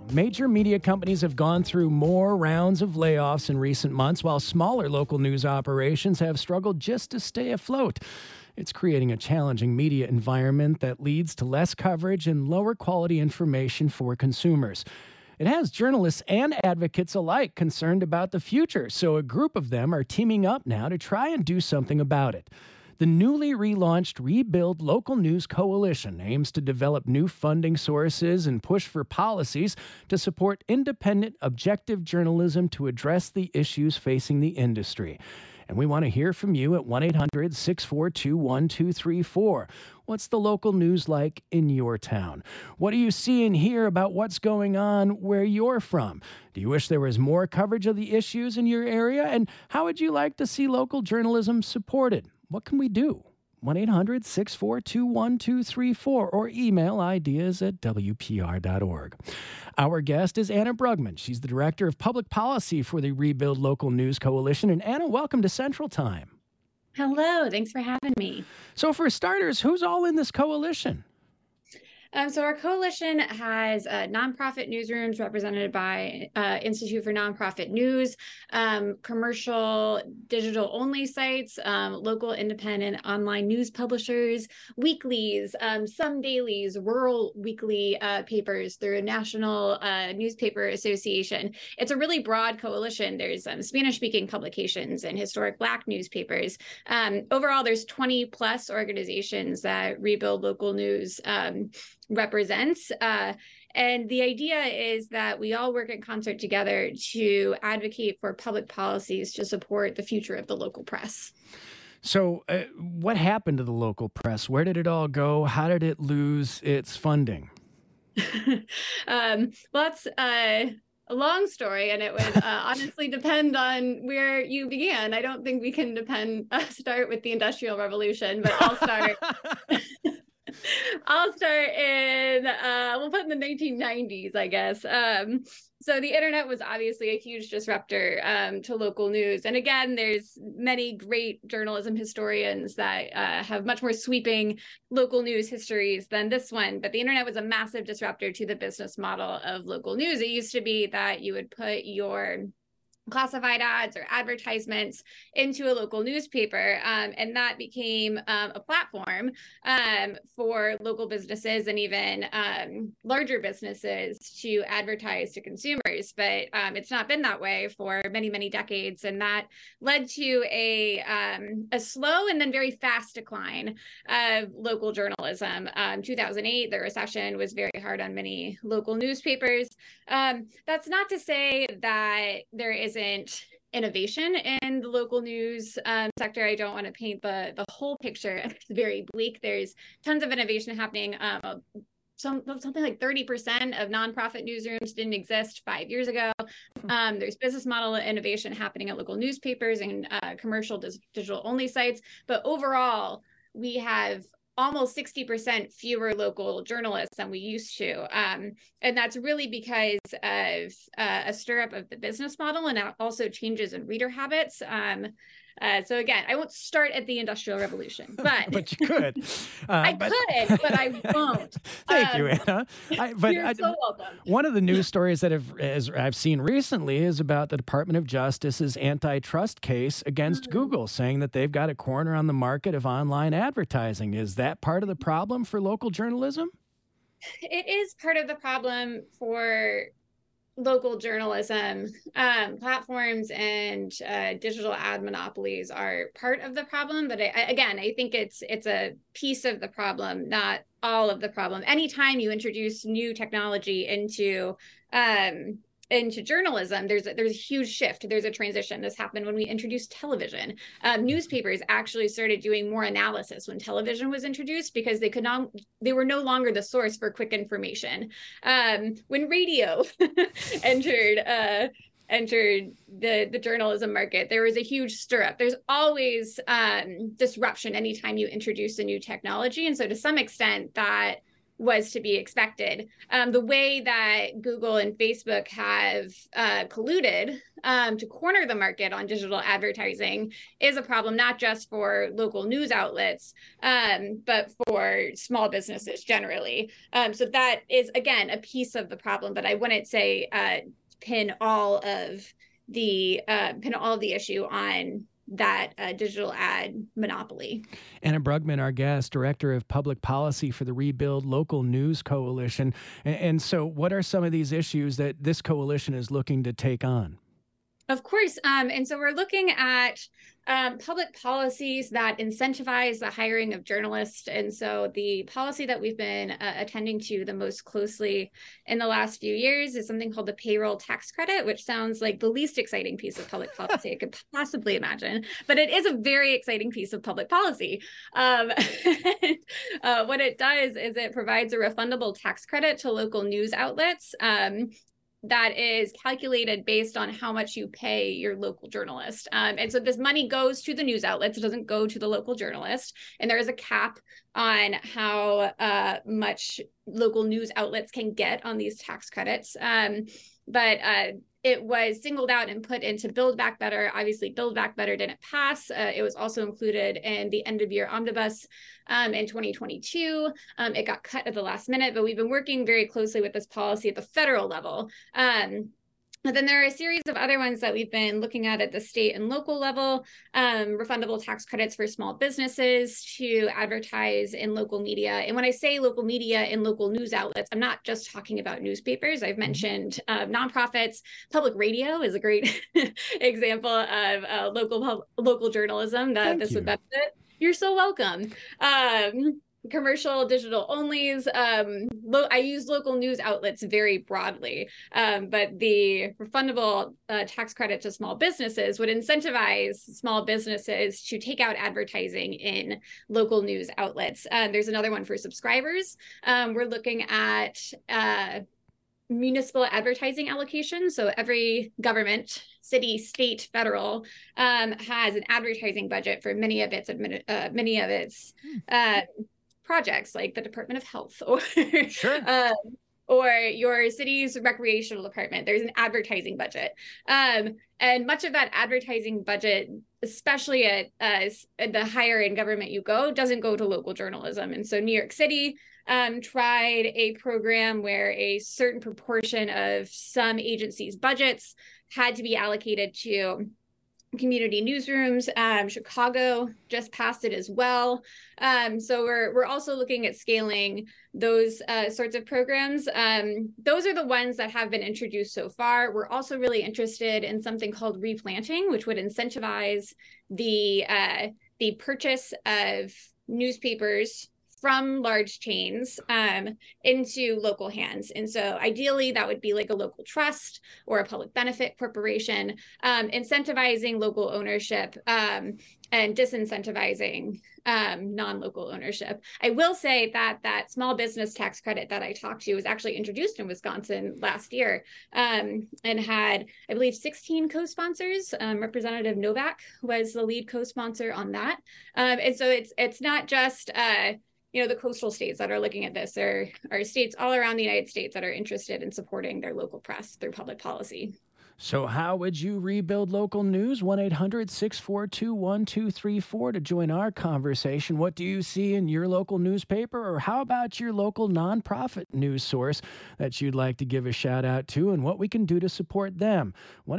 Major media companies have gone through more rounds of layoffs in recent months, while smaller local news operations have struggled just to stay afloat. It's creating a challenging media environment that leads to less coverage and lower quality information for consumers. It has journalists and advocates alike concerned about the future, so a group of them are teaming up now to try and do something about it. The newly relaunched Rebuild Local News Coalition aims to develop new funding sources and push for policies to support independent, objective journalism to address the issues facing the industry. And we want to hear from you at 1-800-642-1234. What's the local news like in your town? What do you see and hear about what's going on where you're from? Do you wish there was more coverage of the issues in your area? And how would you like to see local journalism supported? What can we do? 1-800-642-1234 or email ideas@wpr.org. Our guest is Anna Brugman. She's the Director of Public Policy for the Rebuild Local News Coalition. And Anna, welcome to Central Time. Hello, thanks for having me. So for starters, who's all in this coalition? So our coalition has nonprofit newsrooms represented by Institute for Nonprofit News, commercial digital-only sites, local independent online news publishers, weeklies, some dailies, rural weekly papers through a National Newspaper Association. It's a really broad coalition. There's Spanish-speaking publications and historic Black newspapers. Overall, there's 20 plus organizations that Rebuild Local News represents. And the idea is that we all work in concert together to advocate for public policies to support the future of the local press. So what happened to the local press? Where did it all go? How did it lose its funding? Well, that's a long story, and it would honestly depend on where you began. I don't think we can start with the Industrial Revolution, but I'll start. I'll start we'll put in the 1990s, I guess. So the internet was obviously a huge disruptor to local news. And again, there's many great journalism historians that have much more sweeping local news histories than this one. But the internet was a massive disruptor to the business model of local news. It used to be that you would put your classified ads or advertisements into a local newspaper, and that became a platform for local businesses and even larger businesses to advertise to consumers. But it's not been that way for many, many decades, and that led to a slow and then very fast decline of local journalism. 2008, the recession was very hard on many local newspapers. That's not to say that there isn't innovation in the local news sector. I don't want to paint the whole picture. It's very bleak. There's tons of innovation happening. Something like 30% of nonprofit newsrooms didn't exist 5 years ago. There's business model innovation happening at local newspapers and commercial digital-only sites. But overall, we have almost 60% fewer local journalists than we used to. And that's really because of a stir up of the business model and also changes in reader habits. So again, I won't start at the Industrial Revolution, but but you could. Could, but I won't. Thank you, Anna. You're so welcome. One of the news stories that I've seen recently is about the Department of Justice's antitrust case against Google, saying that they've got a corner on the market of online advertising. Is that part of the problem for local journalism? It is part of the problem for local journalism. Platforms and digital ad monopolies are part of the problem, but I think it's a piece of the problem, not all of the problem. Anytime you introduce new technology into journalism, there's a huge shift. There's a transition. This happened when we introduced television. Newspapers actually started doing more analysis when television was introduced because they were no longer the source for quick information. When radio entered the journalism market, there was a huge stir-up. There's always disruption anytime you introduce a new technology. And so to some extent, that was to be expected. The way that Google and Facebook have colluded to corner the market on digital advertising is a problem, not just for local news outlets, but for small businesses generally. So that is, again, a piece of the problem, but I wouldn't say pin all of the issue on that digital ad monopoly. Anna Brugman, our guest, Director of Public Policy for the Rebuild Local News Coalition. And so what are some of these issues that this coalition is looking to take on? Of course. And so we're looking at public policies that incentivize the hiring of journalists. And so the policy that we've been attending to the most closely in the last few years is something called the payroll tax credit, which sounds like the least exciting piece of public policy I could possibly imagine. But it is a very exciting piece of public policy. What it does is it provides a refundable tax credit to local news outlets that is calculated based on how much you pay your local journalist. And so this money goes to the news outlets. It doesn't go to the local journalist. And there is a cap on how much local news outlets can get on these tax credits. But it was singled out and put into Build Back Better. Obviously, Build Back Better didn't pass. It was also included in the end of year omnibus in 2022. It got cut at the last minute, but we've been working very closely with this policy at the federal level. But then there are a series of other ones that we've been looking at the state and local level, refundable tax credits for small businesses to advertise in local media. And when I say local media and local news outlets, I'm not just talking about newspapers. I've mentioned nonprofits. Public radio is a great example of local journalism that this would benefit. You're so welcome. Commercial digital onlys. I use local news outlets very broadly, but the refundable tax credit to small businesses would incentivize small businesses to take out advertising in local news outlets. There's another one for subscribers. We're looking at municipal advertising allocation. So every government, city, state, federal, has an advertising budget for many of its projects, like the Department of Health or or your city's recreational department. There's an advertising budget, and much of that advertising budget, especially at the higher in government you go, doesn't go to local journalism. And so New York City tried a program where a certain proportion of some agencies' budgets had to be allocated to community newsrooms. Chicago just passed it as well. So we're also looking at scaling those sorts of programs. Those are the ones that have been introduced so far. We're also really interested in something called replanting, which would incentivize the purchase of newspapers from large chains into local hands. And so ideally that would be like a local trust or a public benefit corporation, incentivizing local ownership and disincentivizing non-local ownership. I will say that that small business tax credit that I talked to was actually introduced in Wisconsin last year and had, I believe, 16 co-sponsors. Representative Novak was the lead co-sponsor on that. And so it's not just the coastal states that are looking at this. There are states all around the United States that are interested in supporting their local press through public policy. So how would you rebuild local news? 1-800-642-1234 to join our conversation. What do you see in your local newspaper? Or how about your local nonprofit news source that you'd like to give a shout out to and what we can do to support them?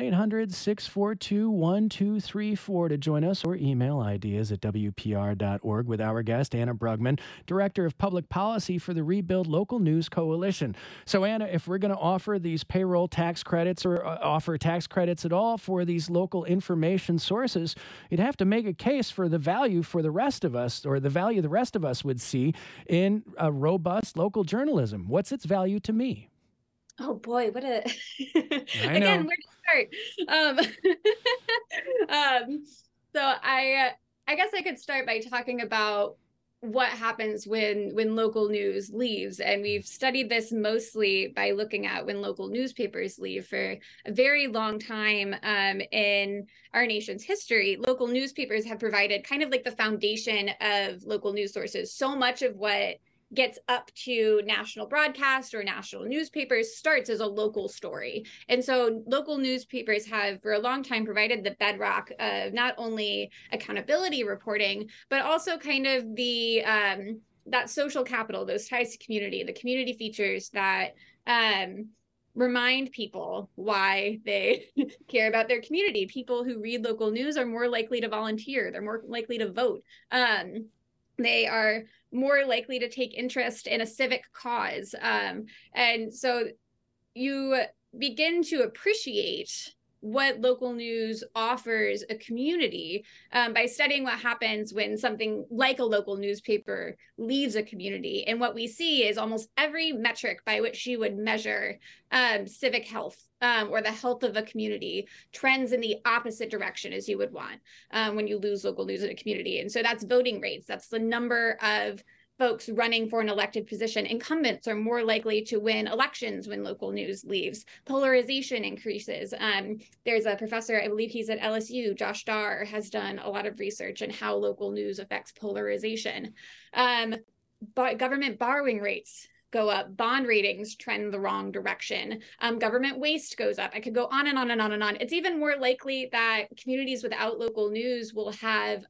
1-800-642-1234 to join us or email ideas at WPR.org with our guest, Anna Brugman, Director of Public Policy for the Rebuild Local News Coalition. So Anna, if we're going to offer these payroll tax credits or offer tax credits at all for these local information sources, you'd have to make a case for the value for the rest of us, or the value the rest of us would see in a robust local journalism. What's its value to me? Oh boy, what a again, where to start? So I guess I could start by talking about what happens when local news leaves. And we've studied this mostly by looking at when local newspapers leave. For a very long time in our nation's history, local newspapers have provided kind of like the foundation of local news sources. So much of what gets up to national broadcast or national newspapers starts as a local story. And so local newspapers have for a long time provided the bedrock of not only accountability reporting, but also kind of the that social capital, those ties to community, the community features that remind people why they care about their community. People who read local news are more likely to volunteer. They're more likely to vote. They are more likely to take interest in a civic cause. And so you begin to appreciate what local news offers a community by studying what happens when something like a local newspaper leaves a community. And what we see is almost every metric by which you would measure civic health or the health of a community trends in the opposite direction as you would want when you lose local news in a community. And so that's voting rates. That's the number of folks running for an elected position. Incumbents are more likely to win elections when local news leaves. Polarization increases. There's a professor, I believe he's at LSU, Josh Darr, has done a lot of research on how local news affects polarization. But government borrowing rates go up, bond ratings trend the wrong direction, government waste goes up. I could go on and on and on and on. It's even more likely that communities without local news will have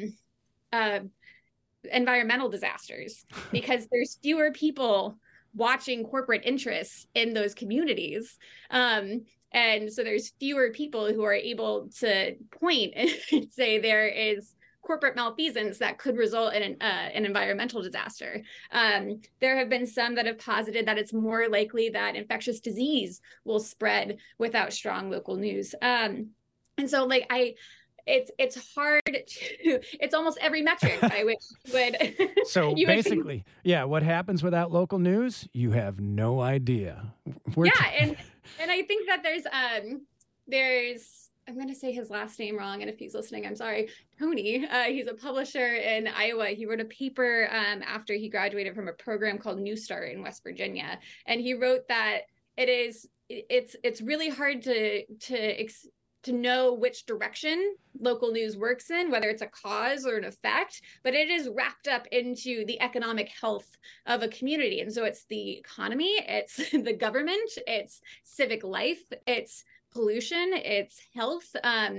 environmental disasters because there's fewer people watching corporate interests in those communities. And so there's fewer people who are able to point and say there is corporate malfeasance that could result in an environmental disaster. There have been some that have posited that it's more likely that infectious disease will spread without strong local news. And so like it's hard to, it's almost every metric by which you would. So basically, yeah, what happens without local news? You have no idea. And I think that there's, I'm going to say his last name wrong. And if he's listening, I'm sorry, Tony. He's a publisher in Iowa. He wrote a paper after he graduated from a program called New Start in West Virginia. And he wrote that it's really hard to know which direction local news works in, whether it's a cause or an effect, but it is wrapped up into the economic health of a community. And so it's the economy, it's the government, it's civic life, it's pollution, it's health.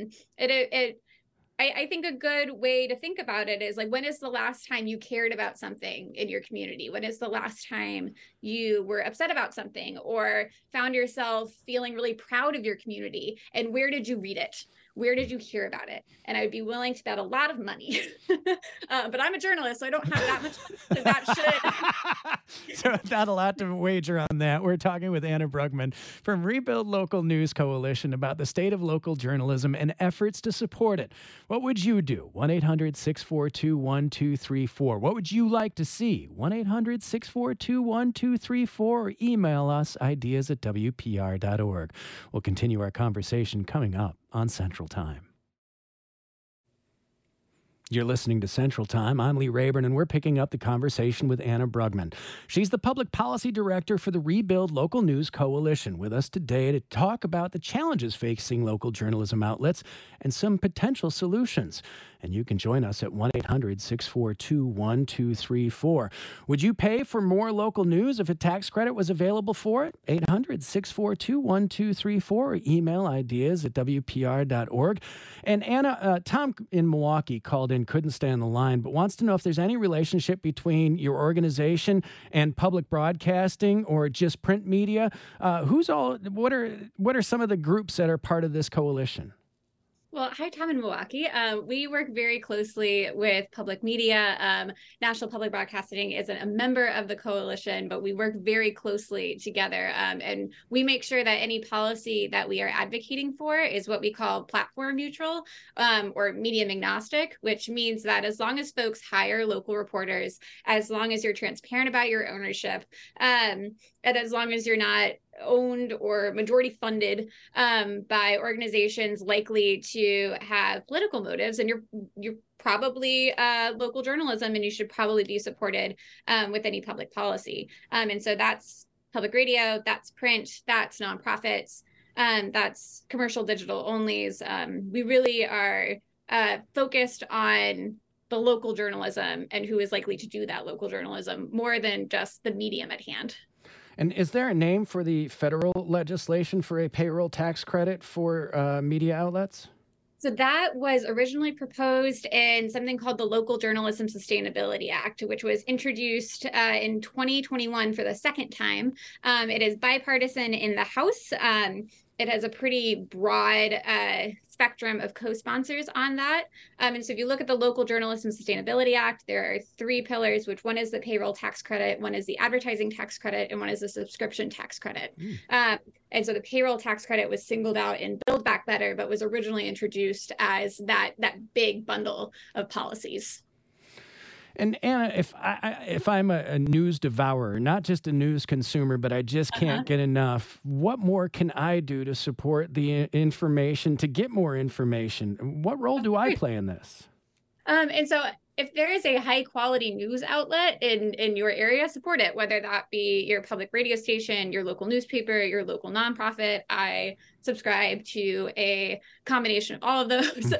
I think a good way to think about it is like, when is the last time you cared about something in your community? When is the last time you were upset about something or found yourself feeling really proud of your community? And where did you read it? Where did you hear about it? And I would be willing to bet a lot of money. But I'm a journalist, so I don't have that much. So that should. So not a lot to wager on that. We're talking with Anna Brugman from Rebuild Local News Coalition about the state of local journalism and efforts to support it. What would you do? 1-800-642-1234. What would you like to see? 1-800-642-1234 or email us ideas@wpr.org. We'll continue our conversation coming up on Central Time. You're listening to Central Time. I'm Lee Rayburn, and we're picking up the conversation with Anna Brugman. She's the Public Policy Director for the Rebuild Local News Coalition, with us today to talk about the challenges facing local journalism outlets and some potential solutions. And you can join us at 1-800-642-1234. Would you pay for more local news if a tax credit was available for it? 800-642-1234 or email ideas@wpr.org. And Anna, Tom in Milwaukee called in, couldn't stay on the line, but wants to know if there's any relationship between your organization and public broadcasting or just print media. What are some of the groups that are part of this coalition? Well, hi, Tom in Milwaukee. We work very closely with public media. National Public Broadcasting isn't a member of the coalition, but we work very closely together. And we make sure that any policy that we are advocating for is what we call platform neutral or medium agnostic, which means that as long as folks hire local reporters, as long as you're transparent about your ownership, and as long as you're not owned or majority funded by organizations likely to have political motives, and you're probably local journalism, and you should probably be supported with any public policy. And so that's public radio, that's print, that's nonprofits, that's commercial digital onlys. We really are focused on the local journalism and who is likely to do that local journalism more than just the medium at hand. And is there a name for the federal legislation for a payroll tax credit for media outlets? So that was originally proposed in something called the Local Journalism Sustainability Act, which was introduced in 2021 for the second time. It is bipartisan in the House. It has a pretty broad spectrum of co-sponsors on that. And so if you look at the Local Journalism Sustainability Act, there are three pillars, which one is the payroll tax credit, one is the advertising tax credit, and one is the subscription tax credit. And so the payroll tax credit was singled out in Build Back Better, but was originally introduced as that big bundle of policies. And Anna, if I'm a news devourer, not just a news consumer, but I just can't get enough, what more can I do to support the information, to get more information? What role do I play in this? And so if there is a high quality news outlet in your area, support it, whether that be your public radio station, your local newspaper, your local nonprofit. I subscribe to a combination of all of those.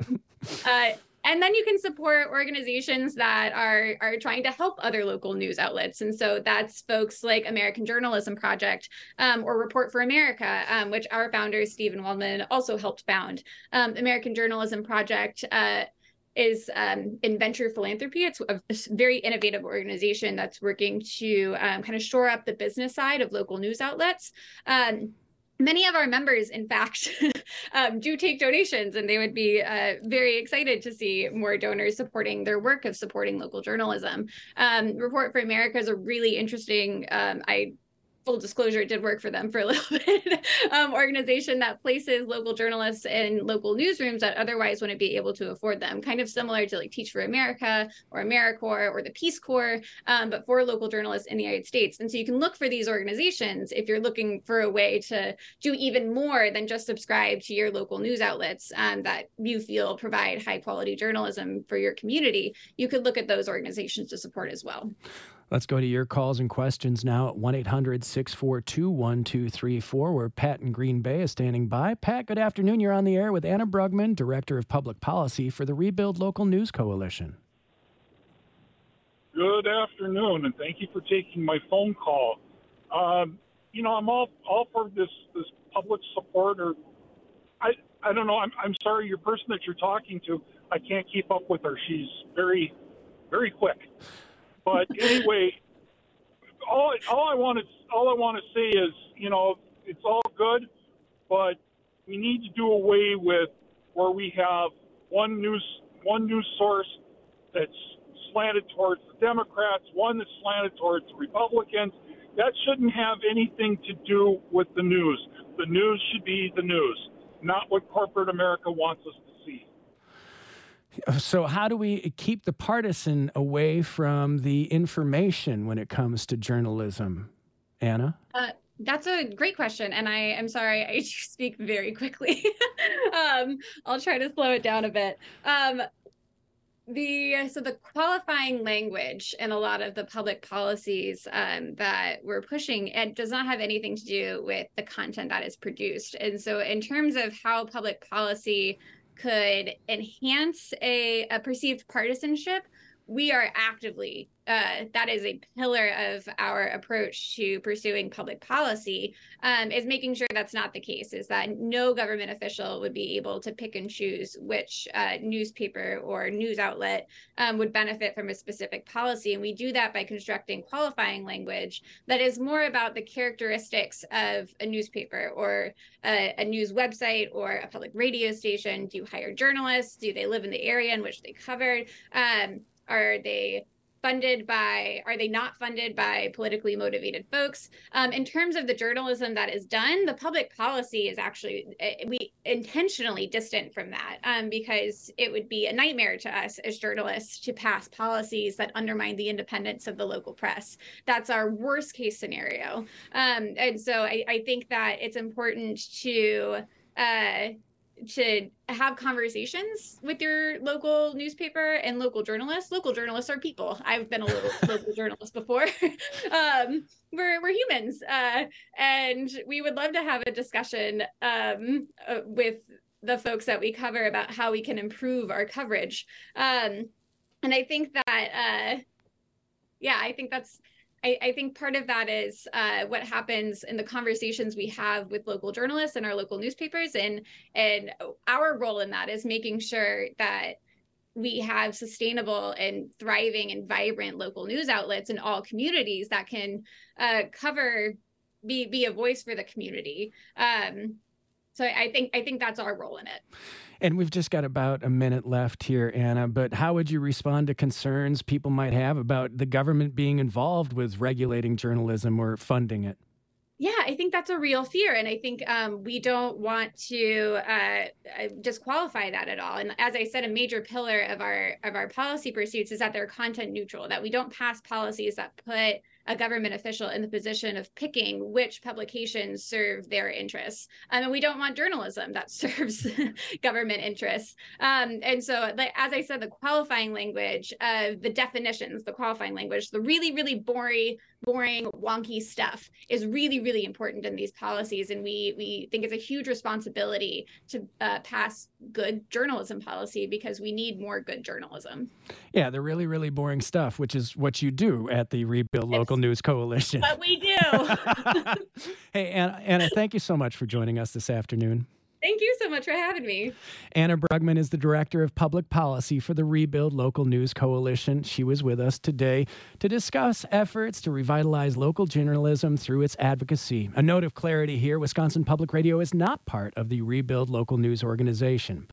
And then you can support organizations that are trying to help other local news outlets. And so that's folks like American Journalism Project or Report for America, which our founder, Stephen Waldman, also helped found. American Journalism Project is in venture philanthropy. It's a very innovative organization that's working to kind of shore up the business side of local news outlets. Many of our members, in fact, do take donations, and they would be very excited to see more donors supporting their work of supporting local journalism. Report for America is a really interesting, full disclosure, did work for them for a little bit, organization that places local journalists in local newsrooms that otherwise wouldn't be able to afford them, kind of similar to like Teach for America or AmeriCorps or the Peace Corps, but for local journalists in the United States. And so you can look for these organizations if you're looking for a way to do even more than just subscribe to your local news outlets that you feel provide high quality journalism for your community. You could look at those organizations to support as well. Let's go to your calls and questions now at 1-800-642-1234, where Pat in Green Bay is standing by. Pat, good afternoon. You're on the air with Anna Brugman, Director of Public Policy for the Rebuild Local News Coalition. Good afternoon, and thank you for taking my phone call. I'm all for this public support. Or I don't know. I'm sorry, your person that you're talking to, I can't keep up with her. She's very, very quick. But anyway, all I want to say is, it's all good, but we need to do away with where we have one news source that's slanted towards the Democrats, one that's slanted towards the Republicans. That shouldn't have anything to do with the news. The news should be the news, not what corporate America wants us to see. So how do we keep the partisan away from the information when it comes to journalism, Anna? That's a great question. And I am sorry, I speak very quickly. I'll try to slow it down a bit. The qualifying language in a lot of the public policies that we're pushing, it does not have anything to do with the content that is produced. And so in terms of how public policy could enhance a perceived partisanship, we are actively, that is a pillar of our approach to pursuing public policy, is making sure that's not the case, is that no government official would be able to pick and choose which newspaper or news outlet would benefit from a specific policy. And we do that by constructing qualifying language that is more about the characteristics of a newspaper or a news website or a public radio station. Do you hire journalists? Do they live in the area in which they covered? Are they not funded by politically motivated folks? In terms of the journalism that is done, the public policy is actually, we intentionally distant from that because it would be a nightmare to us as journalists to pass policies that undermine the independence of the local press. That's our worst case scenario. And so I think that it's important to have conversations with your local newspaper and local journalists. Local journalists are people. I've been a local journalist before. We're humans, and we would love to have a discussion with the folks that we cover about how we can improve our coverage. And I think that, I think I think part of that is what happens in the conversations we have with local journalists and our local newspapers, and our role in that is making sure that we have sustainable and thriving and vibrant local news outlets in all communities that can be a voice for the community. So I think that's our role in it. And we've just got about a minute left here, Anna, but how would you respond to concerns people might have about the government being involved with regulating journalism or funding it? Yeah, I think that's a real fear. And I think we don't want to disqualify that at all. And as I said, a major pillar of our policy pursuits is that they're content neutral, that we don't pass policies that put a government official in the position of picking which publications serve their interests. And we don't want journalism that serves government interests. And so, as I said, the qualifying language, the definitions, the qualifying language, the really, really boring, wonky stuff is really, really important in these policies. And we think it's a huge responsibility to pass good journalism policy, because we need more good journalism. Yeah, the really, really boring stuff, which is what you do at the Rebuild Local News Coalition. What we do. Hey, Anna, thank you so much for joining us this afternoon. Thank you so much for having me. Anna Brugman is the Director of Public Policy for the Rebuild Local News Coalition. She was with us today to discuss efforts to revitalize local journalism through its advocacy. A note of clarity here, Wisconsin Public Radio is not part of the Rebuild Local News organization.